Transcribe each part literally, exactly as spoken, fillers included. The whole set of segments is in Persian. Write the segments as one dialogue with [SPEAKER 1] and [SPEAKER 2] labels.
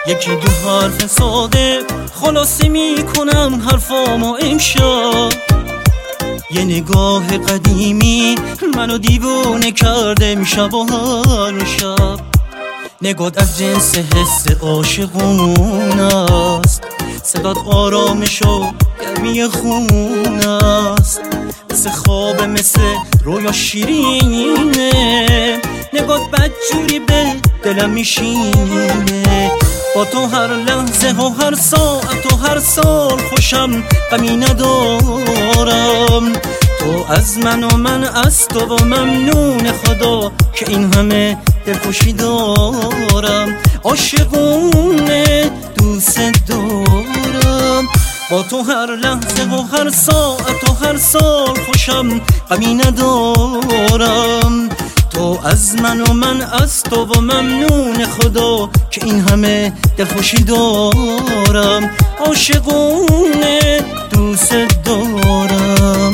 [SPEAKER 1] یکی دو حرف ساده خلاصه می کنم حرفامو امشب. یه نگاه قدیمی منو دیوونه کرده امشب و هر شب. نگات از جنس حس عاشقون است، صدات آرامش و گرمی خون است. مثل خواب مثل رویا شیرینه، نگات بدجوری به دلم میشینه. با تو هر لحظه و هر ساعت و هر سال خوشم، غمی ندارم. تو از من و من از تو و ممنون خدا که این همه دلخوشی دارم. عاشقونه دوست دارم. با تو هر لحظه و هر ساعت و هر سال خوشم، غمی ندارم. تو از من و من از تو و ممنون خدا که این همه دلخوشی دارم. عاشقونه دوست دارم.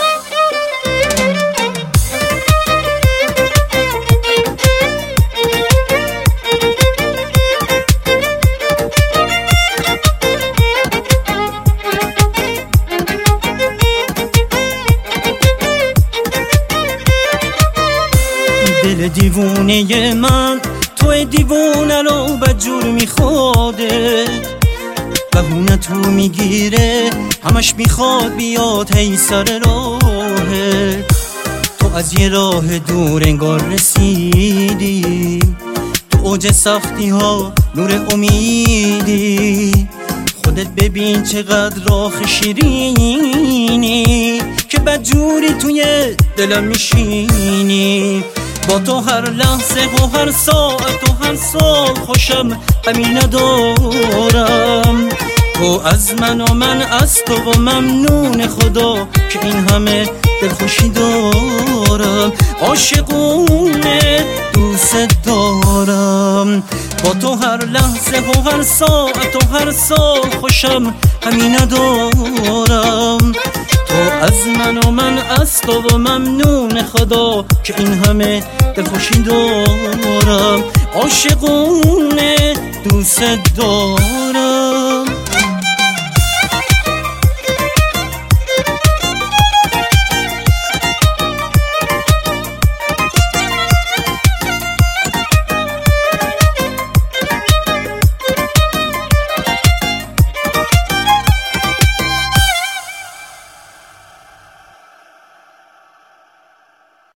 [SPEAKER 1] دل دیوونه من تو دیوونه رو بدجور میخواده، بهونه تو میگیره همش میخواد بیاد هی سر راهه. تو از یه راه دور انگار رسیدی، تو اوج سختی ها نور امیدی. خودت ببین چقدر راه شیرینی که بدجوری توی دلم میشینی. با تو هر لحظه و هر ساعت و هر سال خوشم، غمی ندارم. تو از من و من از تو و ممنون خدا که این همه دلخوشی دارم. عاشقونه دوست دارم. با تو هر لحظه و هر ساعت و هر سال خوشم، غمی ندارم. تو از من و من از تو و ممنون خدا که این همه دلخوشی دارم. عاشقونه دوست دارم.